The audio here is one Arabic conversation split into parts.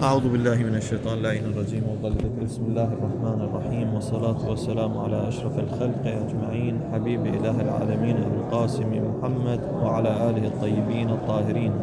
أعوذ بالله من الشيطان اللعين الرجيم وضل ذكر. بسم الله الرحمن الرحيم، والصلاة والسلام على أشرف الخلق أجمعين، حبيب إله العالمين أبي القاسم محمد وعلى آله الطيبين الطاهرين.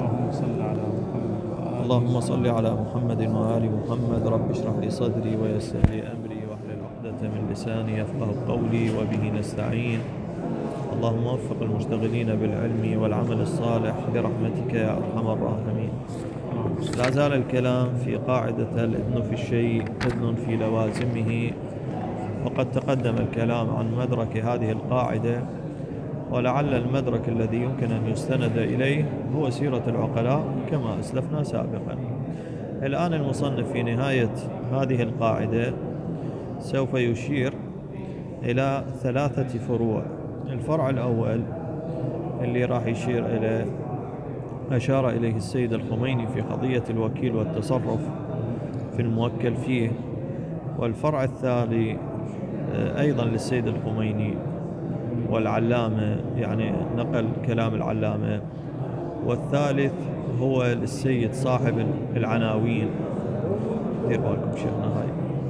اللهم صل على محمد وآل محمد. رب اشرح لي صدري ويسر لي أمري واحلل عقدة من لساني يفقه قولي وبه نستعين. اللهم وفق المشتغلين بالعلم والعمل الصالح برحمتك يا أرحم الراحمين. لا زال الكلام في قاعدة الإذن في الشيء إذن في لوازمه، وقد تقدم الكلام عن مدرك هذه القاعدة، ولعل المدرك الذي يمكن أن يستند إليه هو سيرة العقلاء كما أسلفنا سابقا. الآن المصنف في نهاية هذه القاعدة سوف يشير إلى 3 فروع. الفرع الأول اللي راح يشير إلى أشار إليه السيد الخميني في قضية الوكيل والتصرف في الموكل فيه، والفرع الثاني أيضا للسيد الخميني والعلامة، يعني نقل كلام العلامة، والثالث هو للسيد صاحب العناوين. دير بالكم شيخنا، هاي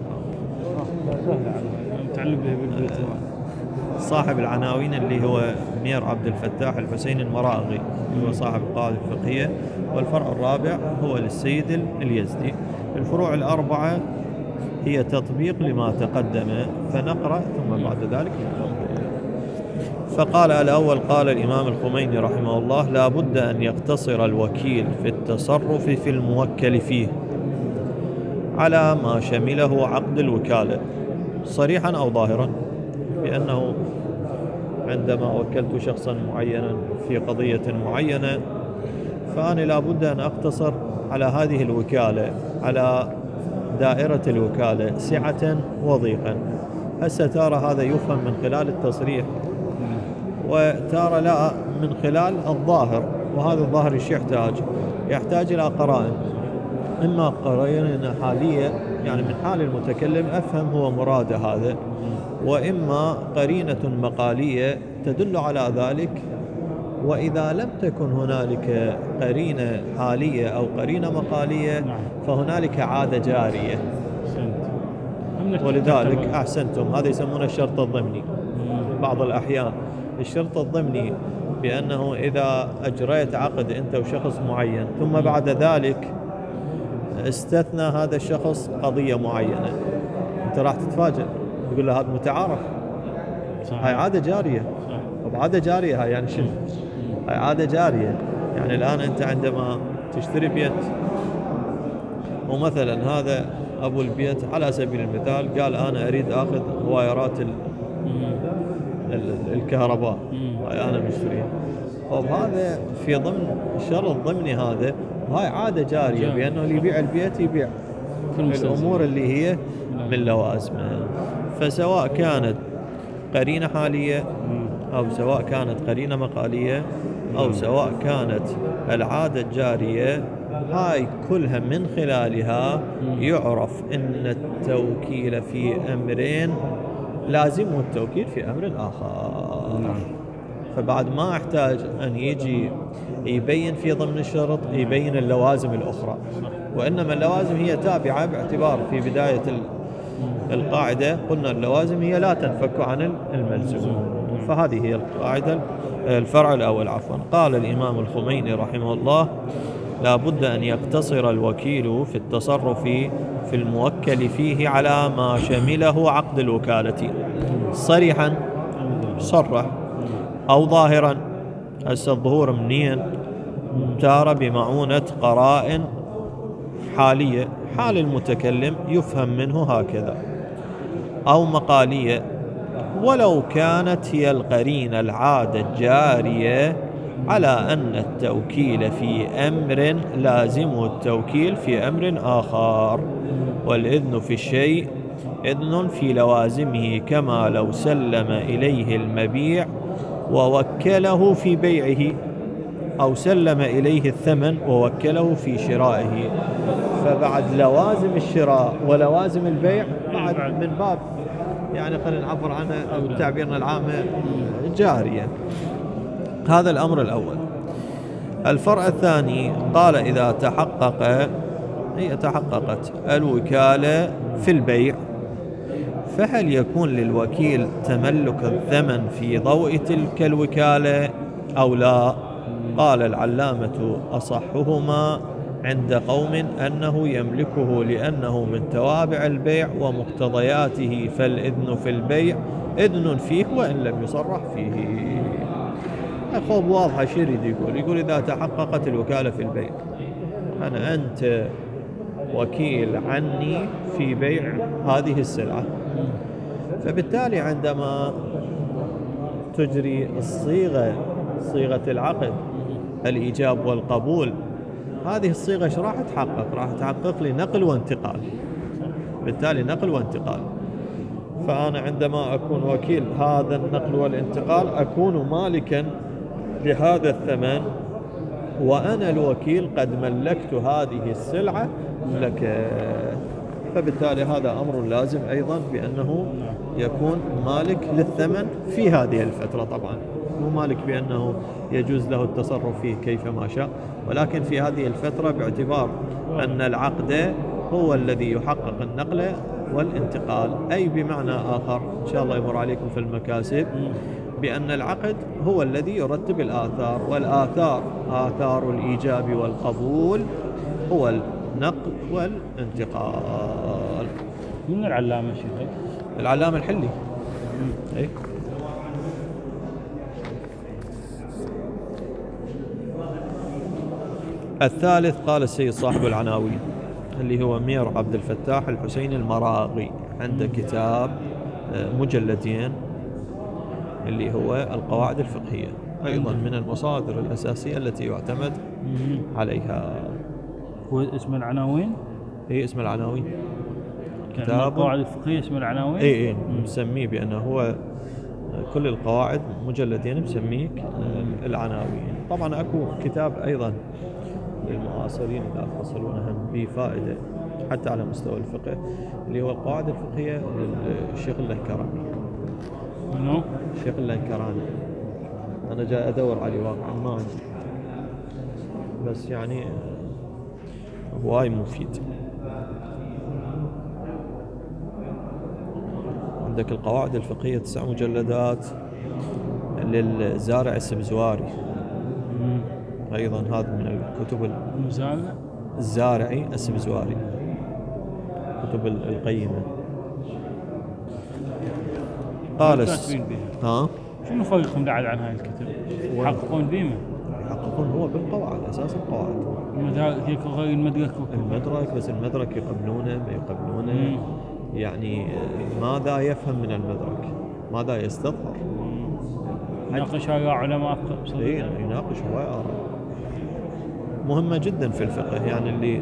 متعلق بالبيت صاحب العناوين اللي هو مير عبد الفتاح الحسين المراغي، هو صاحب القاعدة الفقهية. والفرع الرابع هو للسيد اليزدي. الفروع الأربعة هي تطبيق لما تقدم، فنقرأ ثم بعد ذلك نكمل. فقال الأول، قال الإمام الخميني رحمه الله: لا بد أن يقتصر الوكيل في التصرف في الموكل فيه على ما شمله عقد الوكالة صريحا أو ظاهرا، بأنه عندما وكلت شخصا معينا في قضية معينة فأنا لا بد أن أقتصر على هذه الوكالة، على دائرة الوكالة سعة وضيقا. هسه ترى هذا يفهم من خلال التصريح، وترى لا من خلال الظاهر، وهذا الظاهر ايش يحتاج إلى قرائن، إما قرائن حالية يعني من حال المتكلم أفهم هو مراد هذا، وإما قرينة مقالية تدل على ذلك. وإذا لم تكن هنالك قرينة حالية أو قرينة مقالية فهنالك عادة جارية. ولذلك أحسنتم، هذا يسمونه الشرط الضمني. بعض الأحيان الشرط الضمني بأنه إذا أجريت عقد أنت وشخص معين ثم بعد ذلك استثنى هذا الشخص قضية معينة، أنت راح تتفاجأ تقول له هذا متعارف. هاي عادة جارية. طب عادة جارية هاي يعني شنو؟ هاي عادة جارية. يعني الآن أنت عندما تشتري بيت، ومثلا هذا أبو البيت على سبيل المثال قال أنا أريد أخذ وايرات الكهرباء، هاي أنا مشتريها. طب هذا في ضمن الشرط ضمني هذا، وهاي عادة جارية بأنه اللي يبيع البيت يبيع الأمور اللي هي من لوازمه. فسواء كانت قرينة حالية أو سواء كانت قرينة مقالية أو سواء كانت العادة الجارية، هاي كلها من خلالها يعرف أن التوكيل في أمرين لازمه التوكيل في أمر آخر. فبعد ما احتاج أن يجي يبين في ضمن الشرط يبين اللوازم الأخرى، وإنما اللوازم هي تابعة، باعتبار في بداية القاعدة قلنا اللوازم هي لا تنفك عن الملزوم. فهذه هي القاعدة. الفرع الأول عفوا. قال الإمام الخميني رحمه الله: لا بد أن يقتصر الوكيل في التصرف في الموكل فيه على ما شمله عقد الوكالة صريحا، صرح، أو ظاهرا. هسه الظهور منين؟ تارة بمعونة قرائن حالية، حال المتكلم يفهم منه هكذا، أو مقالية، ولو كانت هي القرينة العادة الجارية على أن التوكيل في أمر لازمه التوكيل في أمر آخر. والإذن في الشيء إذن في لوازمه، كما لو سلم إليه المبيع ووكله في بيعه، أو سلم إليه الثمن ووكله في شرائه. فبعد لوازم الشراء ولوازم البيع بعد من باب يعني خلينا نعبر عنها أو تعبيرنا العامة جارية. هذا الأمر الأول. الفرع الثاني قال: إذا تحقق هي تحققت الوكالة في البيع، فهل يكون للوكيل تملك الثمن في ضوء تلك الوكالة أو لا؟ قال العلامة: أصحهما عند قوم أنه يملكه لأنه من توابع البيع ومقتضياته، فالإذن في البيع إذن فيه وإن لم يصرح فيه. أخوض واضحة. شو يريد يقول إذا تحققت الوكالة في البيع، أنت وكيل عني في بيع هذه السلعة، فبالتالي عندما تجري صيغة العقد، الإيجاب والقبول، هذه الصيغة ايش راح تحقق؟ راح تحقق لي نقل وانتقال، بالتالي نقل وانتقال. فأنا عندما أكون وكيل هذا النقل والانتقال أكون مالكا لهذا الثمن، وأنا الوكيل قد ملكت هذه السلعة لك، فبالتالي هذا أمر لازم أيضا بأنه يكون مالك للثمن في هذه الفترة. طبعا مو مالك بأنه يجوز له التصرف فيه كيفما شاء، ولكن في هذه الفترة باعتبار أن العقد هو الذي يحقق النقل والانتقال، أي بمعنى آخر إن شاء الله يمر عليكم في المكاسب بأن العقد هو الذي يرتب الآثار، والآثار آثار الإيجاب والقبول هو النقل والانتقال. من العلامة شيخ؟ العلامة الحلي. أي. الثالث قال السيد صاحب العناوين اللي هو مير عبد الفتاح الحسين المراغي، عنده كتاب مجلدين اللي هو القواعد الفقهية، أيضا من المصادر الأساسية التي يعتمد عليها. هو اسم العناوين؟ هي اسم العناوين. كتاب القواعد الفقهية اسم العناوين؟ اي مسميه بأنه هو كل القواعد مجلدين مسميه العناوين. طبعا اكو كتاب ايضا للمعاصرين اللي حصلونها بفائدة حتى على مستوى الفقه، اللي هو القواعد الفقهية للشيخ اللنكراني. منو؟ الشيخ اللنكراني. انا جاي ادور عليه واقعا ما عندي، بس يعني هواي مفيد. عندك القواعد الفقهية 9 مجلدات للزارع السبزواري، أيضا هذا من الكتب الزارعي السبزواري، كتب القيمة. قال شنو فريقهم بعد عن هاي الكتب؟ يحققون بيمة؟ يحققون هو بالقواعد، أساس القواعد. غير المدرك بس المدرك يقبلونه ما يقبلونه، يعني ماذا يفهم من المدرك، ماذا يستظهر. يناقش آراء علماء. يناقش هواي آراء مهمة جدا في الفقه، يعني اللي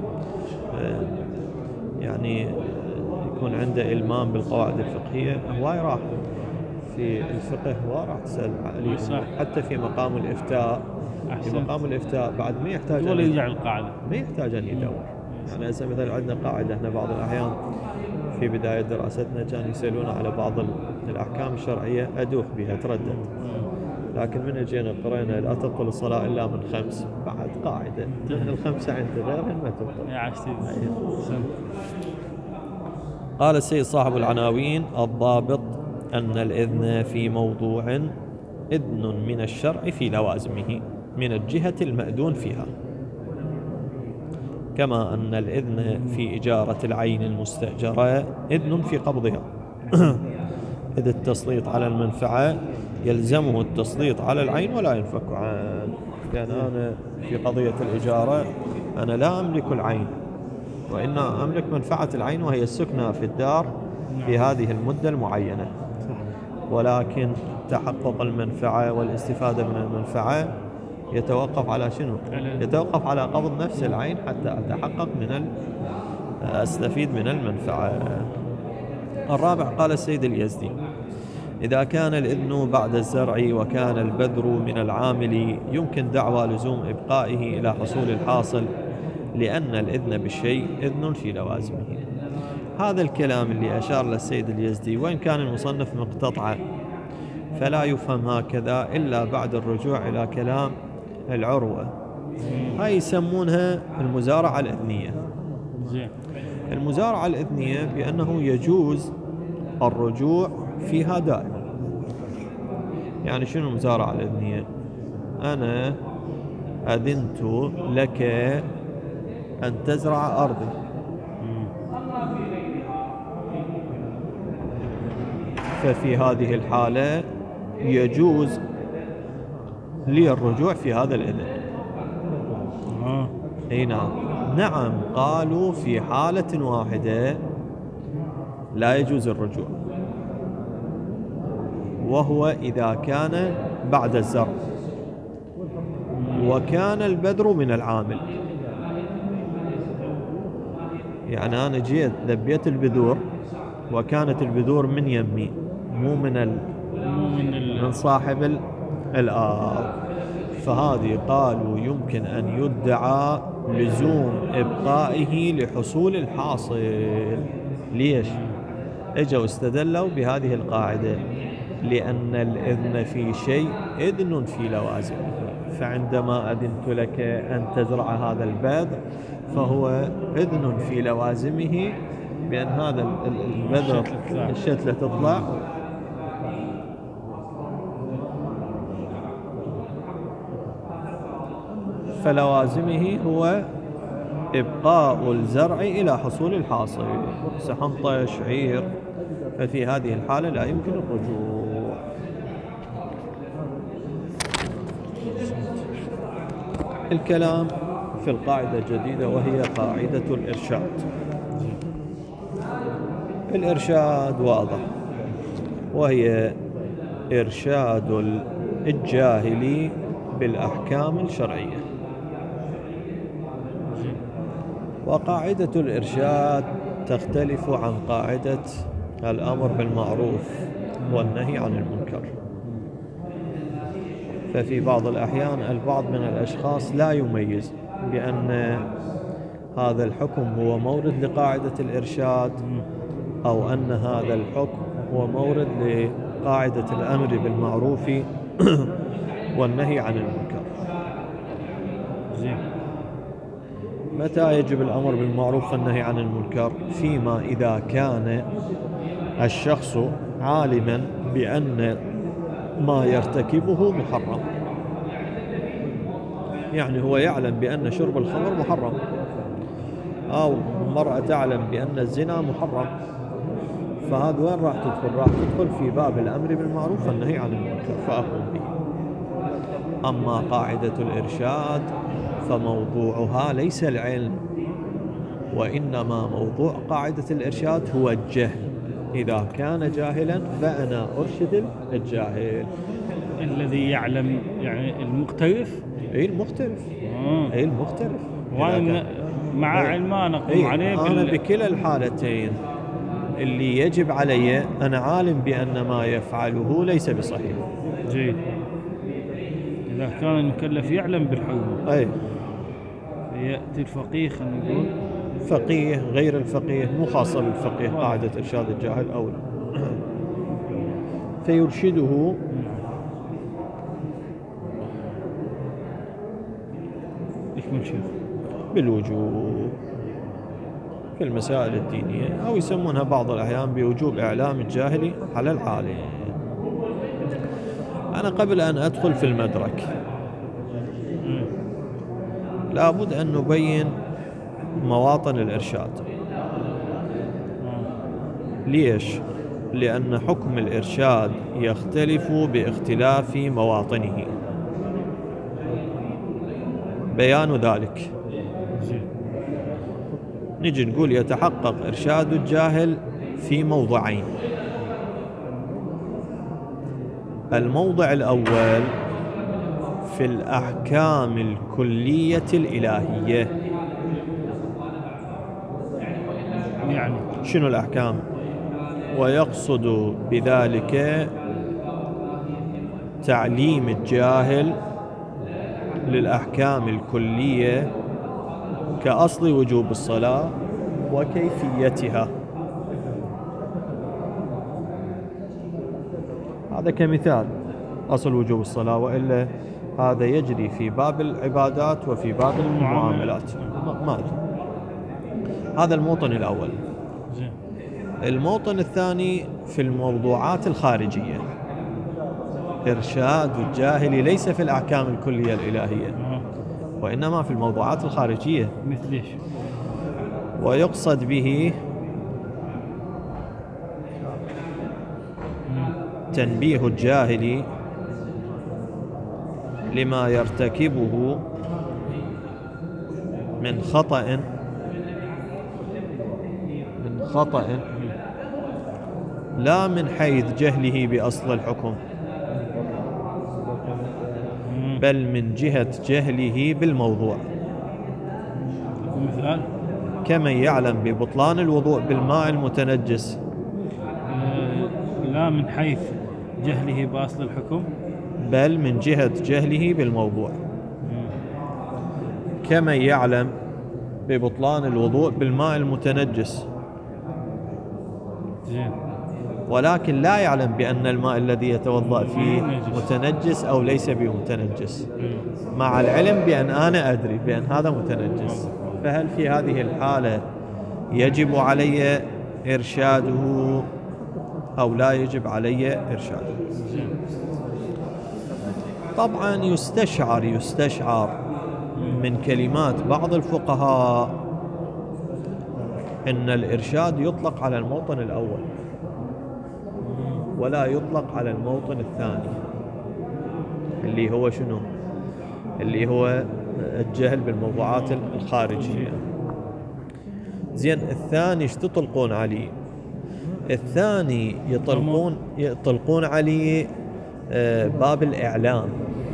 يعني يكون عنده إلمام بالقواعد الفقهية هواي راح في الفقه، هواي راح تسأل عليه. حتى في مقام الإفتاء، في مقام الإفتاء بعد ما يحتاج ولا يرجع القاعدة، ما يحتاج أن يدور. يعني هسه مثلا عندنا قاعدة، احنا بعض الأحيان في بداية دراستنا كانوا يسألون على بعض الأحكام الشرعية أدوخ بها تردد، لكن من اجينا قرينا لا تبطل الصلاة إلا من 5، بعد قاعدة الخمسة عند غيرها ما تبطل. قال السيد صاحب العناوين: الضابط أن الإذن في موضوع إذن من الشرع في لوازمه من الجهة المأذون فيها، كما أن الإذن في إجارة العين المستأجرة إذن في قبضها، إذ التسليط على المنفعة يلزمه التسليط على العين ولا ينفك عنه. يعني أنا في قضية الإجارة أنا لا أملك العين، وإنما أملك منفعة العين وهي السكنة في الدار في هذه المدة المعينة، ولكن تحقق المنفعة والاستفادة من المنفعة يتوقف على شنو؟ يتوقف على قبض نفس العين حتى أتحقق أستفيد من المنفعة. الرابع قال السيد اليزدي: إذا كان الإذن بعد الزرع وكان البذر من العامل يمكن دعوى لزوم إبقائه إلى حصول الحاصل، لأن الإذن بالشيء إذن في لوازمه. هذا الكلام اللي أشار للسيد اليزدي وإن كان المصنف مقتطعا فلا يفهم هكذا إلا بعد الرجوع إلى كلام العروة. هاي يسمونها المزارعة الإذنية. زين. المزارعة الإذنية بأنه يجوز الرجوع فيها دائما. يعني شنو المزارعة الإذنية؟ أنا أذنت لك أن تزرع أرضي، ففي هذه الحالة يجوز لي الرجوع في هذا الإذن. اي نعم. نعم، قالوا في حالة واحدة لا يجوز الرجوع، وهو إذا كان بعد الزرع وكان البذر من العامل. يعني أنا جيت ذبيت البذور وكانت البذور من يمي، مو من صاحب الآب، فهذه قالوا يمكن أن يدعى لزوم إبقائه لحصول الحاصل. ليش؟ اجوا استدلوا بهذه القاعدة، لأن الإذن في شيء إذن في لوازم، فعندما أذنت لك أن تزرع هذا البذر فهو إذن في لوازمه بأن هذا البذر الشتلة تطلع، فلوازمه هو إبقاء الزرع إلى حصول الحاصل. سحنطة، شعير، ففي هذه الحالة لا يمكن الرجوع. الكلام في القاعدة الجديدة وهي قاعدة الإرشاد. الإرشاد واضح، وهي إرشاد الجاهل بالأحكام الشرعية. وقاعدة الإرشاد تختلف عن قاعدة الأمر بالمعروف والنهي عن المنكر. ففي بعض الأحيان البعض من الأشخاص لا يميز بأن هذا الحكم هو مورد لقاعدة الإرشاد، أو أن هذا الحكم هو مورد لقاعدة الأمر بالمعروف والنهي عن المنكر. متى يجب الأمر بالمعروف والنهي عن المنكر؟ فيما إذا كان الشخص عالما بأن ما يرتكبه محرم. يعني هو يعلم بأن شرب الخمر محرم، أو المرأة تعلم بأن الزنا محرم، فهذا وين راح تدخل؟ راح تدخل في باب الأمر بالمعروف والنهي عن المنكر فأقوم به. أما قاعدة الإرشاد فموضوعها ليس العلم، وإنما موضوع قاعدة الإرشاد هو الجهل. إذا كان جاهلا فأنا أرشد الجاهل. الذي يعلم يعني المقترف؟ أي المختلف. أي المختلف. وأنا مع علمه نقوم عليه أنا بكلا الحالتين اللي يجب علي أنا عالم بأن ما يفعله ليس بصحيح. جيد. إذا كان المكلف يعلم بالحكم. أي. يأتي الفقيه، خلينا نقول فقيه غير الفقيه، مو خاصة بالفقيه قاعدة إرشاد الجاهل أولى، فيرشده بالوجوب في المسائل الدينية، أو يسمونها بعض الأحيان بوجوب إعلام الجاهل على العالم. أنا قبل أن أدخل في المدرك لابد أن نبين مواطن الإرشاد. ليش؟ لأن حكم الإرشاد يختلف باختلاف مواطنه. بيان ذلك نجي نقول يتحقق إرشاد الجاهل في موضعين. الموضع الأول في الأحكام الكلية الإلهية. يعني شنو الأحكام؟ ويقصد بذلك تعليم الجاهل للأحكام الكلية كأصل وجوب الصلاة وكيفيتها. هذا كمثال أصل وجوب الصلاة، وإلا هذا يجري في باب العبادات وفي باب المعاملات. ما أدري. هذا الموطن الأول. زين. الموطن الثاني في الموضوعات الخارجية. إرشاد الجاهل ليس في الأحكام الكلية الإلهية وإنما في الموضوعات الخارجية. مثل ايش؟ ويقصد به تنبيه الجاهل لما يرتكبه من خطأ لا من حيث جهله بأصل الحكم بل من جهة جهله بالموضوع. مثال؟ كمن يعلم ببطلان الوضوء بالماء المتنجس. لا من حيث جهله بأصل الحكم بل من جهة جهله بالموضوع. كمن يعلم ببطلان الوضوء بالماء المتنجس زين. ولكن لا يعلم بأن الماء الذي يتوضأ فيه متنجس أو ليس بمتنجس، مع العلم بأن أنا أدري بأن هذا متنجس. فهل في هذه الحالة يجب علي إرشاده أو لا يجب علي إرشاده؟ طبعا يستشعر من كلمات بعض الفقهاء أن الإرشاد يطلق على الموطن الأول ولا يطلق على الموطن الثاني، اللي هو شنو؟ اللي هو الجهل بالموضوعات الخارجية. زين، الثاني ايش تطلقون عليه؟ الثاني يطلقون عليه باب الإعلام،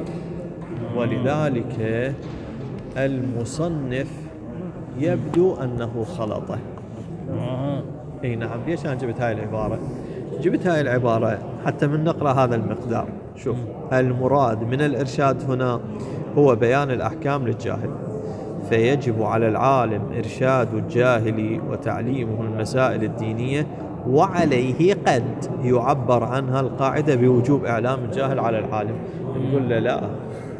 ولذلك المصنف يبدو أنه خلطه. اي نعم. ليش أنا جبت هاي العبارة؟ جبت هاي العبارة حتى من نقرأ هذا المقدار. شوف، المراد من الإرشاد هنا هو بيان الأحكام للجاهل، فيجب على العالم إرشاد الجاهل وتعليمه المسائل الدينية، وعليه قد يعبر عنها القاعدة بوجوب إعلام الجاهل على العالم. نقول له لا،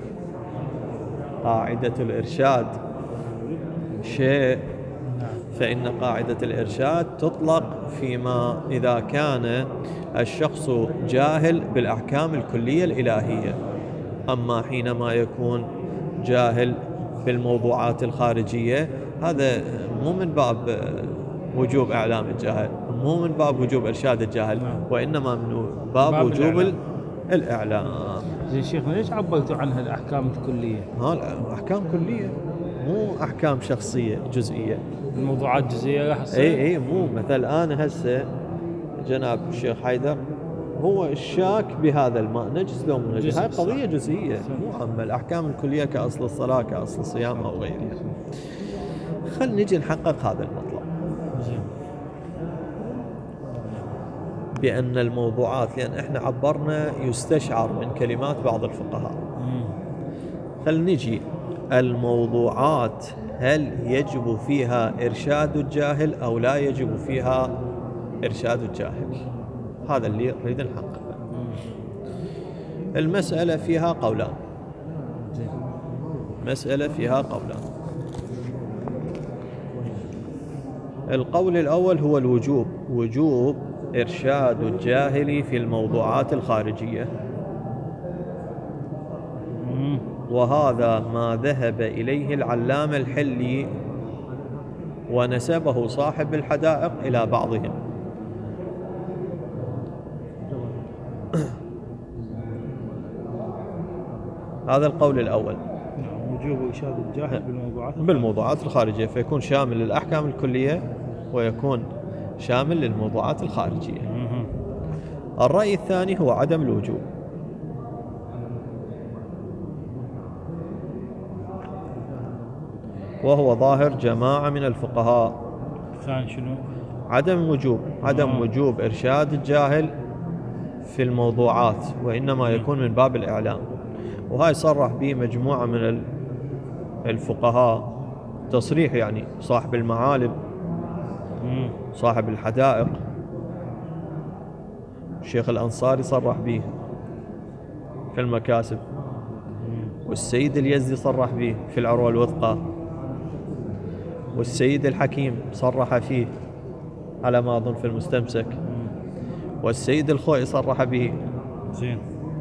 قاعدة الإرشاد شيء، فإن قاعدة الإرشاد تطلق فيما إذا كان الشخص جاهل بالأحكام الكلية الإلهية. أما حينما يكون جاهل بالموضوعات الخارجية، هذا مو من باب وجوب إعلام الجاهل، مو من باب وجوب إرشاد الجاهل، وإنما من باب وجوب الإعلام. زين شيخنا، ليش عبرتوا عنها الأحكام الكلية؟ أحكام كلية، مو أحكام شخصية جزئية. الموضوعات جزئية راح تصير. اي مو مثل أنا هسه جناب الشيخ حيدر هو الشاك بهذا الماء نجس لو مو نجس، هاي قضية جزئية مو عامة. الأحكام الكلية كأصل الصلاة، كأصل الصيام أو غيرها. خل نجي نحقق هذا المطلب بأن الموضوعات، لأن احنا عبرنا يستشعر من كلمات بعض الفقهاء. خل نجي الموضوعات، هل يجب فيها إرشاد الجاهل أو لا يجب فيها إرشاد الجاهل؟ هذا اللي نريد نحققه. المسألة فيها قولان. مسألة فيها قولان. القول الأول هو الوجوب، وجوب إرشاد الجاهل في الموضوعات الخارجية، وهذا ما ذهب إليه العلامة الحلي ونسبه صاحب الحدائق إلى بعضهم. هذا القول الأول، وجوب إرشاد الجاهل بالموضوعات الخارجية، فيكون شامل للأحكام الكلية ويكون شامل للموضوعات الخارجية. الرأي الثاني هو عدم الوجوب، وهو ظاهر جماعة من الفقهاء. الثاني شنو؟ عدم وجوب إرشاد الجاهل في الموضوعات، وإنما يكون من باب الإعلام. وهاي صرح به مجموعة من الفقهاء تصريح، يعني صاحب المعالم، صاحب الحدائق، الشيخ الأنصاري صرح به في المكاسب، والسيد اليزدي صرح به في العروة الوثقى، والسيد الحكيم صرح فيه على ما أظن في المستمسك، والسيد الخوئي صرح به. زين.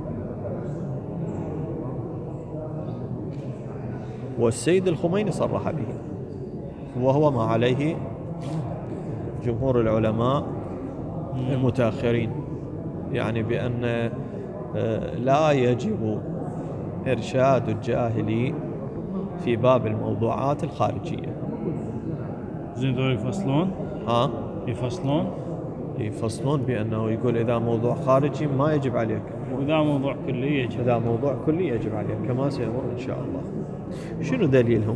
والسيد الخميني صرح به، وهو ما عليه جمهور العلماء المتأخرين، يعني بأن لا يجب إرشاد الجاهل في باب الموضوعات الخارجية. زين، دول يفصلون؟ يفصلون بأنه يقول إذا موضوع خارجي ما يجب عليك، وإذا موضوع كلي يجب. إذا موضوع كلي يجب عليك كما سيمر إن شاء الله. شنو دليلهم؟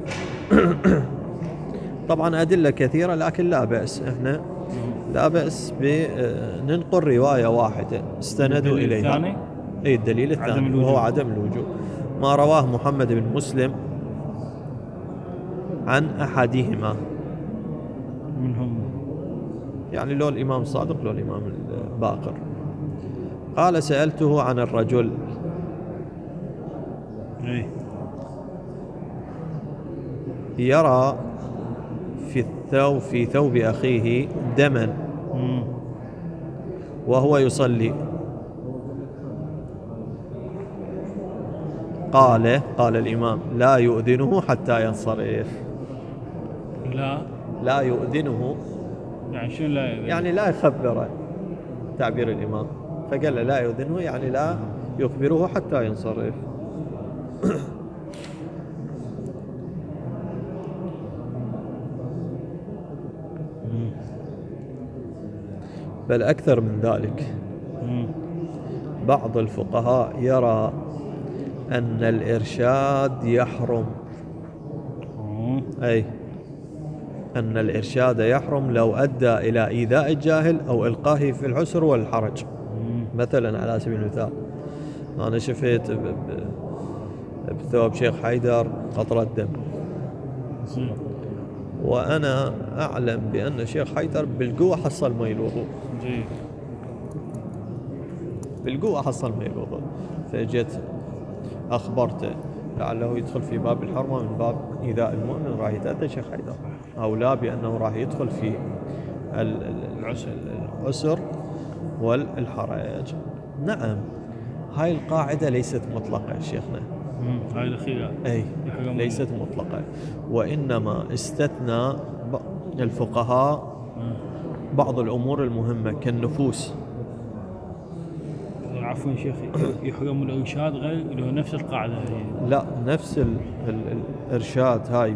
طبعا أدلة كثيرة، لكن لا بأس إحنا لا بأس بننقل رواية واحدة استندوا إليها. الثاني؟ أي الدليل الثاني وهو عدم الوجوب، ما رواه محمد بن مسلم عن أحدهما منهم، يعني لو الإمام الصادق لو الإمام الباقر. قال سألته عن الرجل يرى في ثوب أخيه دما وهو يصلي. قال الإمام لا يؤذنه حتى ينصرف. لا يؤذنه يعني شنو لا يؤذنه؟ يعني لا يخبره، تعبير الإمام، فقال لا يؤذنه يعني لا يخبره حتى ينصرف. بل أكثر من ذلك، بعض الفقهاء يرى أن الإرشاد يحرم، أي أن الإرشاد يحرم لو أدى إلى إيذاء الجاهل أو إلقائه في العسر والحرج. مثلا على سبيل المثال أنا شفت بثوب شيخ حيدر قطرة دم، وأنا أعلم بأن شيخ حيدر بالقوة حصل ماء الوضوء، بالقوة حصل ماء الوضوء، فجيت أخبرته لعله يدخل في باب الحرمة من باب إيذاء المؤمن، راح يتأذى شيخ حيدر، أو لا بأنه راح يدخل في العسر والحرج. نعم، هاي القاعدة ليست مطلقة يا شيخنا، هاي الأخيرة أي ليست مطلقة، وإنما استثنى الفقهاء بعض الأمور المهمة كالنفوس. عفوا شيخ، يحرم الإرشاد غير له نفس القاعدة هي؟ لا، نفس الإرشاد هاي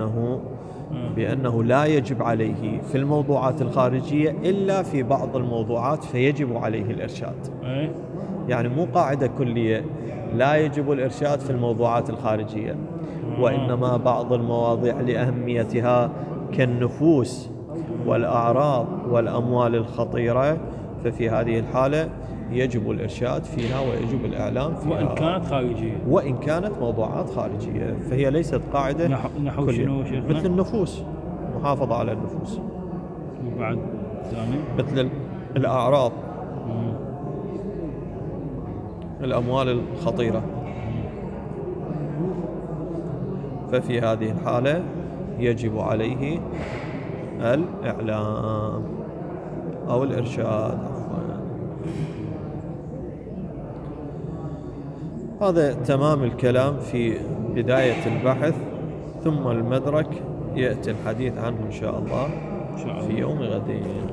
بأنه لا يجب عليه في الموضوعات الخارجية إلا في بعض الموضوعات فيجب عليه الإرشاد. يعني مو قاعدة كلية لا يجب الإرشاد في الموضوعات الخارجية، وإنما بعض المواضيع لأهميتها كالنفوس والأعراض والأموال الخطيرة، ففي هذه الحالة يجب الإرشاد فيها ويجب الإعلام فيها، وإن كانت خارجية، وإن كانت موضوعات خارجية، فهي ليست قاعدة نحو شنو شيخنا؟ مثل النفوس، محافظة على النفوس، وبعد ثاني مثل الأعراض، الأموال الخطيرة، ففي هذه الحالة يجب عليه الإعلام أو الإرشاد. هذا تمام الكلام في بداية البحث، ثم المدرك يأتي الحديث عنه إن شاء الله في يوم غد.